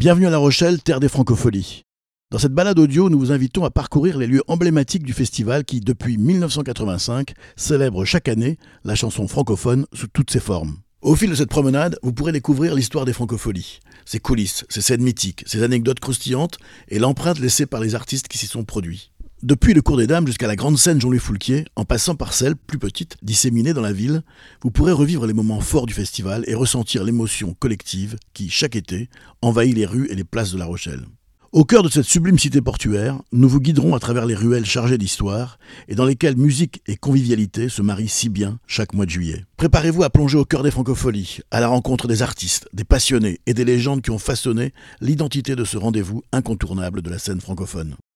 Bienvenue à La Rochelle, terre des francopholies. Dans cette balade audio, nous vous invitons à parcourir les lieux emblématiques du festival qui, depuis 1985, célèbre chaque année la chanson francophone sous toutes ses formes. Au fil de cette promenade, vous pourrez découvrir l'histoire des francopholies, ses coulisses, ses scènes mythiques, ses anecdotes croustillantes et l'empreinte laissée par les artistes qui s'y sont produits. Depuis le Cours des Dames jusqu'à la grande scène Jean-Louis Foulquier, en passant par celles, plus petites, disséminées dans la ville, vous pourrez revivre les moments forts du festival et ressentir l'émotion collective qui, chaque été, envahit les rues et les places de La Rochelle. Au cœur de cette sublime cité portuaire, nous vous guiderons à travers les ruelles chargées d'histoire et dans lesquelles musique et convivialité se marient si bien chaque mois de juillet. Préparez-vous à plonger au cœur des francopholies, à la rencontre des artistes, des passionnés et des légendes qui ont façonné l'identité de ce rendez-vous incontournable de la scène francophone.